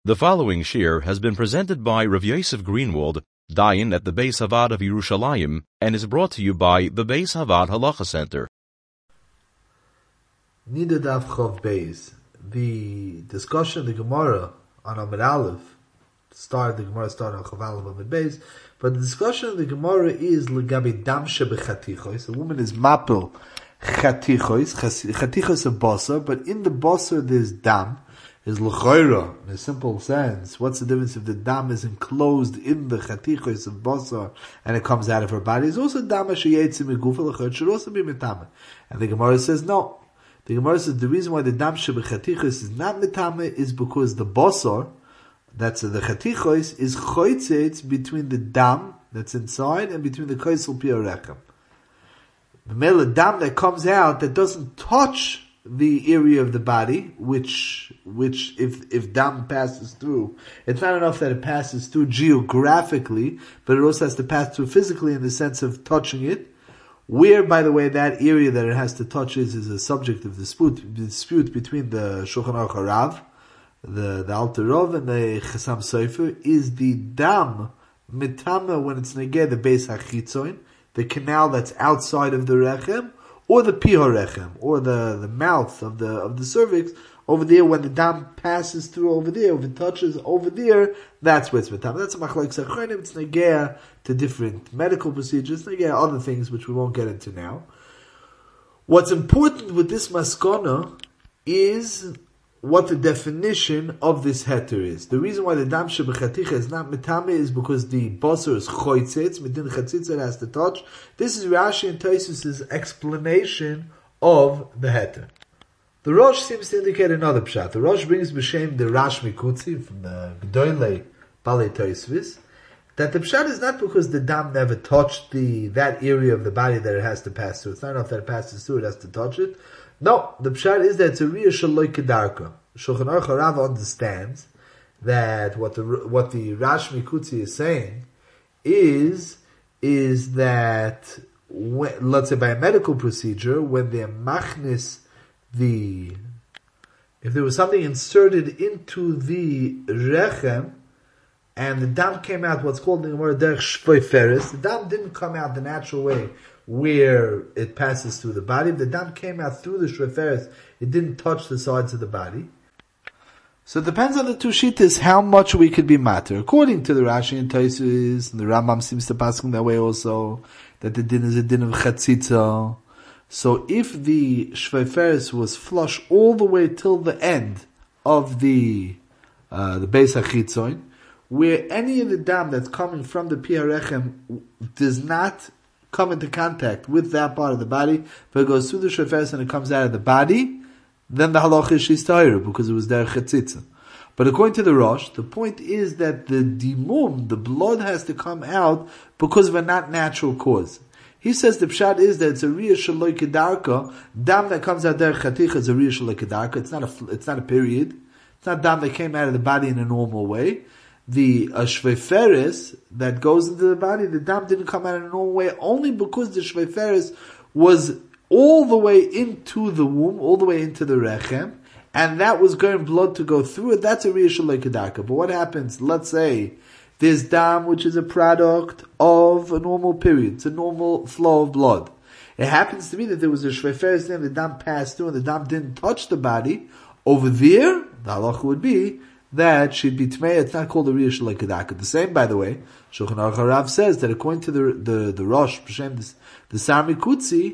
The following shir has been presented by Rav Yosef Greenwald, Dayan at the Beis Havad of Yerushalayim, and is brought to you by the Beis Havad Halacha Center. Nida Daf Chov Beis. The discussion of the Gemara on Amud Aleph, the Gemara started on Chov Aleph Amud Beis, but the discussion of the Gemara is Legabi Dam Shebechatichos. A woman is mapil chatichos, chatichos of basar, but in the basar there's dam. Is l'choira, in a simple sense. What's the difference if the dam is enclosed in the chatichos of basar and it comes out of her body? It's also dam sheyetzim migufa l'choira, should also be mitame. And the Gemara says no. The Gemara says the reason why the dam shebechatichos is not mitame is because the basar, that's the chatichos, is choytzetz between the dam that's inside and between the kaisel piarechem. The male dam that comes out that doesn't touch the area of the body, which if dam passes through, it's not enough that it passes through geographically, but it also has to pass through physically in the sense of touching it. Where, by the way, that area that it has to touch is a subject of dispute between the Shulchan Aruch Harav, the Alter Rov, and the Chasam Sofer, is the dam mitama when it's negeh the Beis HaChitzoin, the canal that's outside of the rechem, or the pihorechem, or the mouth of the cervix, over there, when the dam passes through over there, if it touches over there, that's where it's mitama. That's a machlok sachronim. It's negea to different medical procedures, negea other things which we won't get into now. What's important with this maskona is what the definition of this heter is. The reason why the dam shebechaticha is not mitame is because the basar is choytzetz, midin chatzitza has to touch. This is Rashi and Tosfos' explanation of the heter. The Rosh seems to indicate another pshat. The Rosh brings b'shem the Rash Mikutzi from the G'dolei Balei Tosfos, that the pshat is not because the dam never touched that area of the body that it has to pass through. It's not enough that it passes through, it has to touch it. No, the pshat is that it's a riyah shaloi kedarka. Shulchan Aruch Harav understands that what the Rash Mikutzi is saying is that let's say by a medical procedure, when they're machnis if there was something inserted into the rechem and the dam came out what's called in the Gemara derech shvoiferes, the dam didn't come out the natural way where it passes through the body. If the dam came out through the shvoiferes, it didn't touch the sides of the body. So it depends on the two shittas how much we could be matter. According to the Rashi and Tosfos, and the Rambam seems to pass that way also, that the din is a din of chatzitza. So if the shveiferes was flush all the way till the end of the Beis HaChitzoin, where any of the dam that's coming from the piarechem does not come into contact with that part of the body, but it goes through the shveiferes and it comes out of the body, then the halacha is she's tahira, because it was there chatzitza. But according to the Rosh, the point is that the dimum, the blood has to come out because of a not natural cause. He says the pshat is that it's a riyah shaloi kedarka. Dam that comes out there chaticha is a riyah shaloi kedarka. It's not a period. It's not dam that came out of the body in a normal way. The shveiferes that goes into the body, the dam didn't come out in a normal way only because the shveiferes was all the way into the womb, all the way into the rechem, and that was going blood to go through it. That's a riyah shaloi kedarka. But what happens? Let's say there's dam which is a product of a normal period. It's a normal flow of blood. It happens to be that there was a shveiferes there, the dam passed through and the dam didn't touch the body. Over there, the halacha would be that she'd be tmei. It's not called a riyah shaloi kedarka. The same, by the way, Shulchan Aruch Harav says that according to the Rosh, the Sar Mikutzi,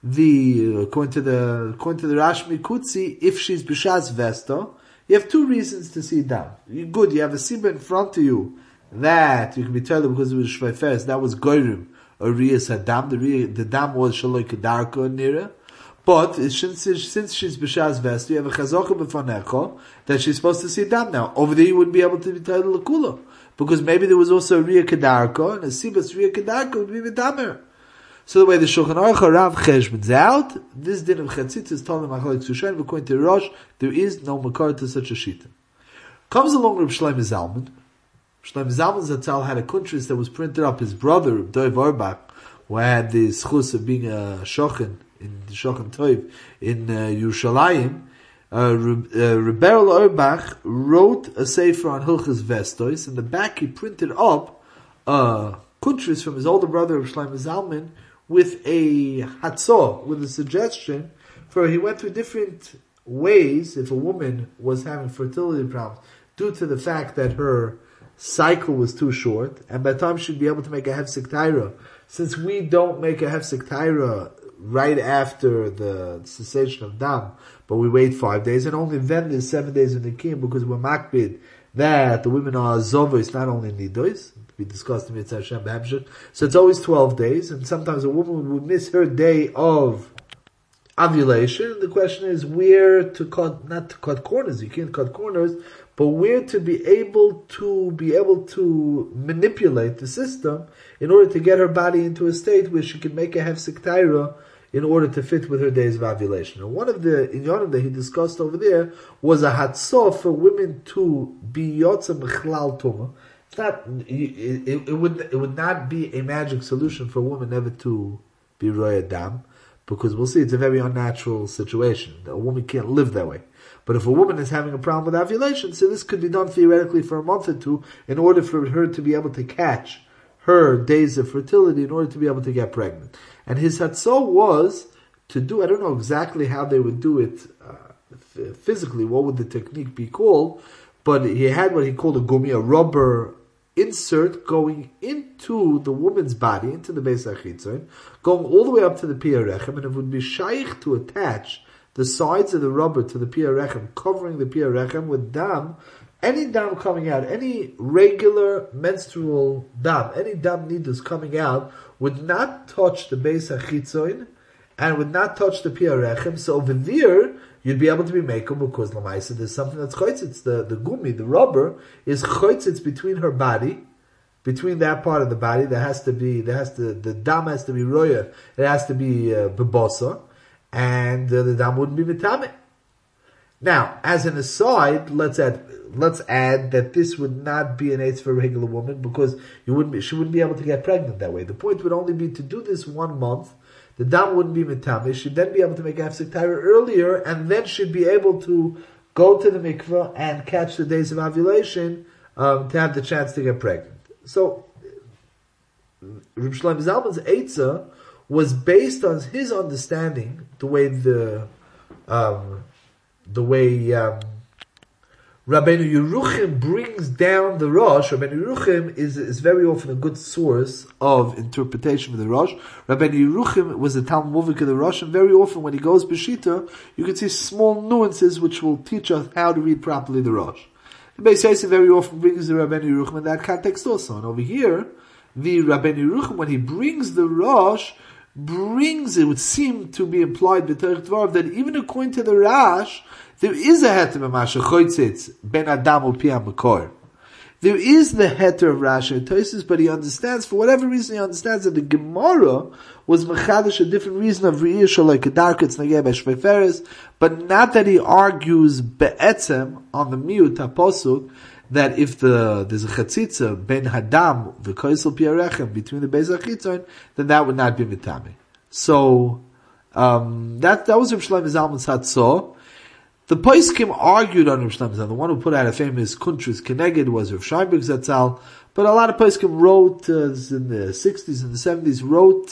according to the Rash Mikutzi, if she's b'shas vesto, you have two reasons to see dam. Good, you have a siba in front of you that you can be told because it was shveiferes, that was goyrim, or riyas hadam. The dam was shaloi kedarka nira. But since she's b'shas vesto, you have a chazaka b'fanecha that she's supposed to see dam now. Over there, you wouldn't be able to be told l'kula, because maybe there was also a riyah kedarka, and a sibas riyah kedarka would be v'damer. So the way the Shulchan Aruch Harav cheshbons out, this din of chatzitza is told in Machlokes Rishonim. According to Rosh, there is no makar to such a shita. Comes along Reb Shlomo Zalman. Shlomo Zalman Zatzal had a kuntris that was printed up. His brother, Reb Dov Auerbach, who had the schus of being a shochan in the Shochan Tov in Yerushalayim, Rebbeinu Auerbach wrote a sefer on Hilchos Vestos. In the back, he printed up kuntris from his older brother of Shlomo Zalman with a hatzah, with a suggestion for he went through different ways if a woman was having fertility problems due to the fact that her cycle was too short, and by the time she'd be able to make a hefsek taira, since we don't make a hefsek taira right after the cessation of dam, but we wait 5 days, and only then there's 7 days in the kim, because we're makbid that the women are zovis, not only nidois. We discussed in Mitzvah Hashem B'Hamshach. So it's always 12 days, and sometimes a woman would miss her day of ovulation. The question is where to cut, not to cut corners, you can't cut corners, but where to be able to manipulate the system in order to get her body into a state where she can make a hefsek taira in order to fit with her days of ovulation. And one of the inyanim that he discussed over there was a hatzah for women to be yotza mechlal tumah. It's not, it would not be a magic solution for a woman never to be roya dam, because we'll see it's a very unnatural situation. A woman can't live that way. But if a woman is having a problem with ovulation, so this could be done theoretically for a month or two in order for her to be able to catch her days of fertility in order to be able to get pregnant. And his hatzah was to do, I don't know exactly how they would do it physically, what would the technique be called, but he had what he called a gumi, a rubber insert going into the woman's body, into the Beis HaChitzon, going all the way up to the Piyah Rechem, and it would be shaykh to attach the sides of the rubber to the Piyah Rechem, covering the Piyah Rechem with dam. Any dam coming out, any regular menstrual dam, any dam needles coming out would not touch the Beis HaChitzon and would not touch the Piyah Rechem. So over there, you'd be able to be makel because lamaisa there's something that's choitzitz. The gumi, the rubber, is choitzitz between her body, between that part of the body. The dam has to be roya. It has to be bebosa, and the dam wouldn't be mitame. Now, as an aside, let's add that this would not be an eitz for a regular woman because she wouldn't be able to get pregnant that way. The point would only be to do this 1 month. The dam wouldn't be mitame. She'd then be able to make a hefsek taira earlier, and then she'd be able to go to the mikveh and catch the days of ovulation to have the chance to get pregnant. So, Reb Shlomo Zalman's eitzah was based on his understanding, the way Rabbeinu Yeruchim brings down the Rosh. Rabbeinu Yeruchim is very often a good source of interpretation of the Rosh. Rabbeinu Yeruchim was a Talmud Muvik of the Rosh, and very often when he goes B'shita, you can see small nuances which will teach us how to read properly the Rosh. The Beis Yosef very often brings the Rabbeinu Yeruchim in that context also. And over here, the Rabbeinu Yeruchim, when he brings the Rosh, it would seem to be implied b'Torah Dvarav that even according to the Rash, there is a heter b'masha choitzitz ben adam u'piyam makor. There is the heter of Rashi and Tosfos, but he understands, for whatever reason, he understands that the Gemara was mechadish a different reason of re'iyah shalai kedarketz nageh b'shveiferes, but not that he argues be'etzem on the miut haposuk that if there's a chatzitza ben hadam v'koisel piarechem between the Beis HaChitzon, then that would not be mitame. So that was Reb Shlomo Zalman's hatzah. The poskim argued on Reb Shlomo Zalman. The one who put out a famous kuntris keneged was Reb Scheinberg Zatzal, but a lot of poskim wrote in the 60s and the 70s wrote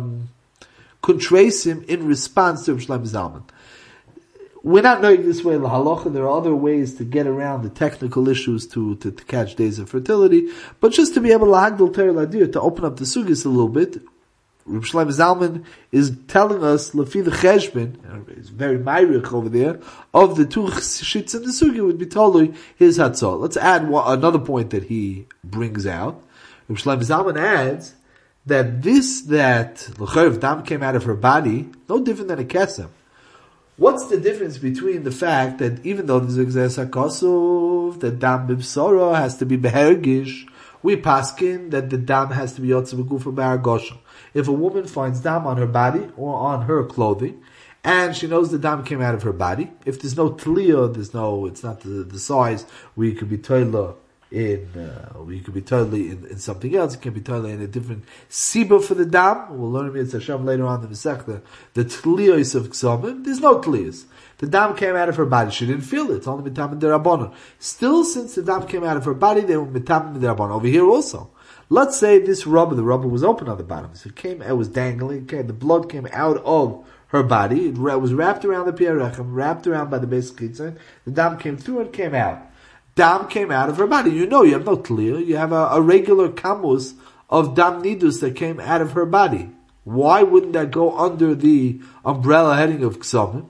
kuntresim in response to Reb Shlomo Zalman. We're not knowing this way lahalacha. There are other ways to get around the technical issues to catch days of fertility, but just to be able to hagdil Torah ladir, to open up the sugis a little bit. Reb Shlomo Zalman is telling us lefi the cheshbon, it's very myrich over there, of the two shits in the sugi would be totally his hatzah. Let's add another point that he brings out. Reb Shlomo Zalman adds that l'chayv dam came out of her body, no different than a kesem. What's the difference between the fact that even though there's exes hakosov, the dam b'bsora has to be behergish, we paskin that the dam has to be yotze b'gufa b'argosha. If a woman finds dam on her body or on her clothing, and she knows the dam came out of her body, if there's no tliya, it's not the size where you could be toila you could be totally in something else. You can be totally in a different siba for the dam. We'll learn Mitzvah Hashem later on in the Masechta. The tliyos of ksomim, there's no tliyos. The dam came out of her body. She didn't feel it. It's only mitam derabanan. Still, since the dam came out of her body, they were mitam derabanan. Over here also. Let's say this rubber, the rubber was open on the bottom. So it was dangling. Okay, the blood came out of her body. It was wrapped around the piarechem, wrapped around by the base chitzon. The dam came through and came out. Dam came out of her body. You have no clear. You have a regular kamus of dam nidus that came out of her body. Why wouldn't that go under the umbrella heading of ksomim?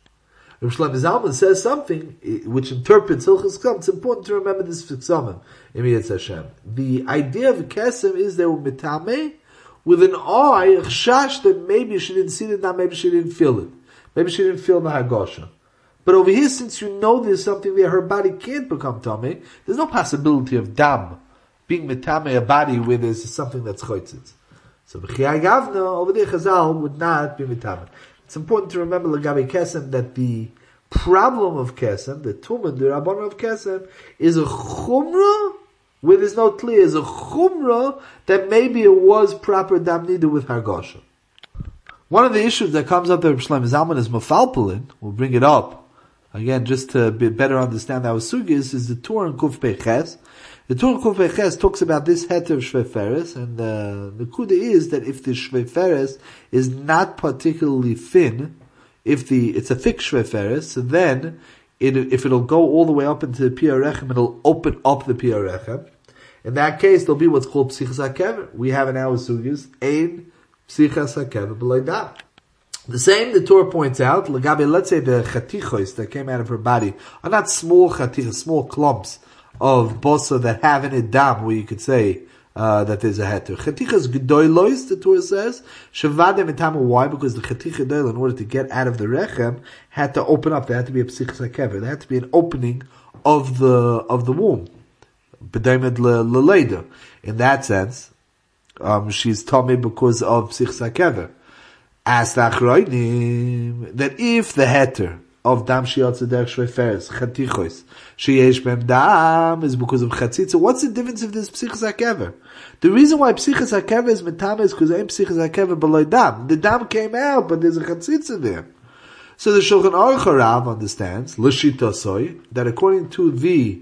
Rav Shlomo Zalman says something which interprets Hilchos Ksomim. It's important to remember this for ksomim. Hashem. The idea of kesem is they were mitame with an eye, chash, that maybe she didn't see the dam, maybe she didn't feel it. Maybe she didn't feel the hagosha. But over here, since there's something there, her body can't become tameh, there's no possibility of dam being metame a body where there's something that's choitzitz. So b'chiyai gavna, over there Chazal would not be metame. It's important to remember l'gabe kesem that the problem of kesem, the tumen, the rabbanon of kesem, is a chumrah where there's no tli, is a chumrah that maybe it was proper dam nida with hargosha. One of the issues that comes up there with Shlomo Zalman is mafalpulin. We'll bring it up. Again, just to better understand our sugis, is the Tur and Kuf Peches. The Tur and Kuf Peches talks about this heter of Shveferes, and the kuda is that if the Shveferes is not particularly thin, it's a thick Shveferes, so then if it'll go all the way up into the Piarechem, it'll open up the Piarechem. In that case, there'll be what's called Psichas HaKever. We have in our sugis, Ein Psichas HaKever B'lai Dam. The same, the Torah points out, let's say the chatichos that came out of her body are not small chatichos, small clumps of bosa that have in it dam, where you could say that there's a heter. Chatichos gedoylos, the Torah says, shavadem etama. Why? Because the chatich gedoyl, in order to get out of the rechem, had to open up. There had to be a psichas hakever. There had to be an opening of the womb. B'daimed leleda. In that sense, she's tummy because of psichas hakever. As the Achroinim, that if the heter of dam shiatza derech shveferes chatichos sheyesh bem dam is because of chatzitza, what's the difference if there's psichas hakever? The reason why psichas hakever is metame is because ain't psichas hakever below dam. The dam came out, but there's a chatzitza there. So the Shulchan Aruch Harav understands l'shita soy that according to the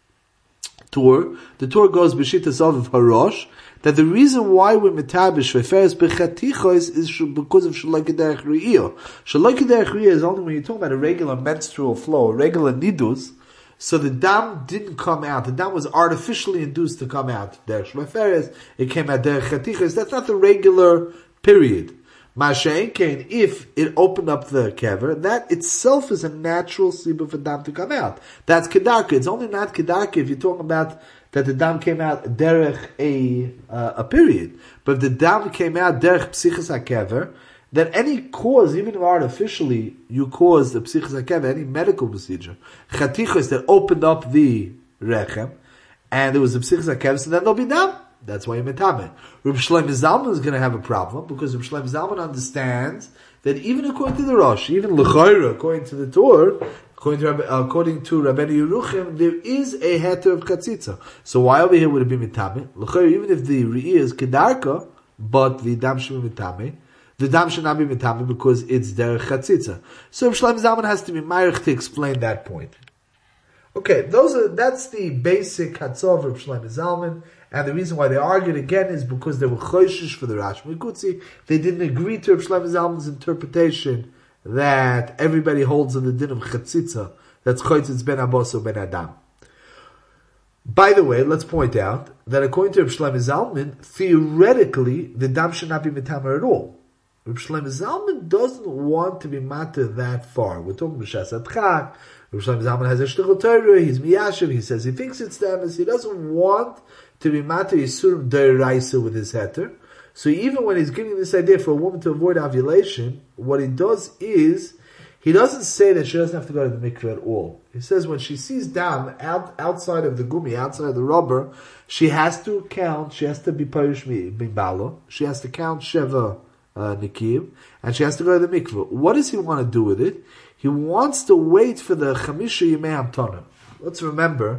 Torah goes b'shita of harosh, that the reason why we're metabish shveferes bechatichos is because of shaloi k'derech riyah. Shaloi k'derech riyah is only when you're talking about a regular menstrual flow, a regular nidus. So the dam didn't come out. The dam was artificially induced to come out. Derech shveferes, it came out derech chatichos. That's not the regular period. Masha'en kain, if it opened up the kever, that itself is a natural siba for dam to come out. That's kedarka. It's only not kedarka if you're talking about that the dam came out derech a period. But if the dam came out derech psichas hakever, then any cause, even if artificially you caused the psichas hakever, any medical procedure, chatichos that opened up the rechem, and there was a psichas hakever, so then there'll be dam. That's why you're metame. Reb Shlomo Zalman is going to have a problem, because Reb Shlomo Zalman understands that even according to the Rosh, even l'chayra, according to the Torah, according to Rabbeinu Yeruchim, there is a heter of chatzitza. So why over here would it be mitame? L'chayra, even if the re'iyah is kedarka, but the dam should be mitame, the dam should not be mitame because it's derech chatzitza. So Reb Shlomo Zalman has to be ma'arich to explain that point. Okay, that's the basic hatzah of Reb Shlomo Zalman. And the reason why they argued again is because they were choishish for the Rash Mikutzi. They didn't agree to Reb Shlomo Zalman's interpretation that everybody holds in the din of chatzitza, that's choitzitz ben abos or ben adam. By the way, let's point out that according to Reb Shlomo Zalman, theoretically, the dam should not be mitamer at all. Reb Shlomo Zalman doesn't want to be matter that far. We're talking b'shas adchak. Reb Shlomo Zalman has a shtichel Torah, he's miyashiv, he says he thinks it's damas, he doesn't want to be matter yisurim deraisa with his heter. So even when he's giving this idea for a woman to avoid ovulation, what he does is, he doesn't say that she doesn't have to go to the mikveh at all. He says when she sees dam outside of the gumi, outside of the rubber, she has to count, she has to be parish mimbalo, she has to count sheva nikim, and she has to go to the mikveh. What does he want to do with it? He wants to wait for the chamisha yimei hamtonim. Let's remember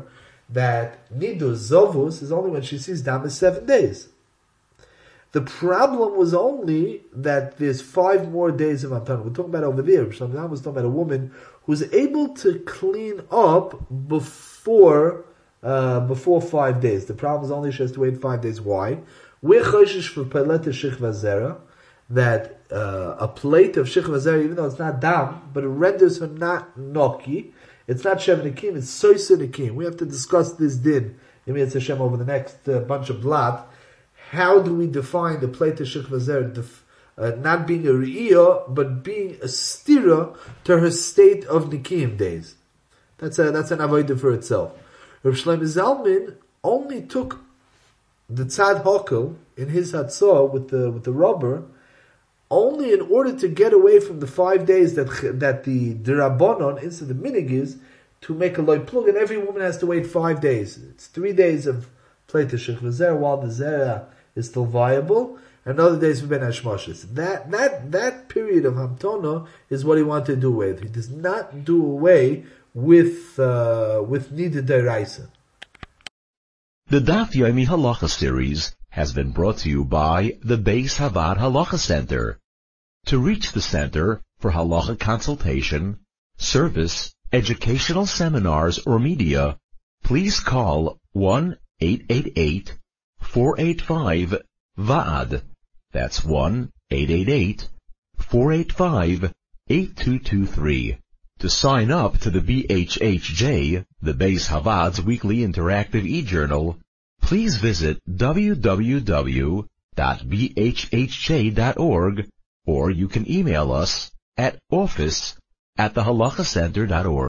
that Nidur Zovus is only when she sees Dam is 7 days. The problem was only that there's 5 more days of Hamtana. We're talking about over there. Shlomo was talking about a woman who's able to clean up before 5 days. The problem is only she has to wait 5 days. Why? We're choshesh for peleta shichva zera, that a plate of shichva zera, even though it's not dam, but it renders her not noki. It's not shem nikim, it's soisa nikim. We have to discuss this din in Mitzvah Hashem over the next bunch of blot. How do we define the plate of shichva zera? Not being a re'iyah, but being a stira to her state of nikim days. That's an avodah for itself. Rav Shlomo Zalman only took the tzad hakel in his hatzah with the rubber, only in order to get away from the 5 days that the Rabbanon, instead of the minig, is to make a loy plug, and every woman has to wait 5 days. It's 3 days of plate shichva zera while the zera is still viable, and other days for ben hashmashis. That period of hamtona is what he wanted to do away with. He does not do away with nida deraisa. The Daf Yomi Halacha series has been brought to you by the Beis Havad Halacha Center. To reach the center for halacha consultation, service, educational seminars, or media, please call 1-888-485-VAAD. That's 1-888-485-8223. To sign up to the BHHJ, the Beis Havad's weekly interactive e-journal, please visit www.bhhj.org, or you can email us at office@thehalachacenter.org.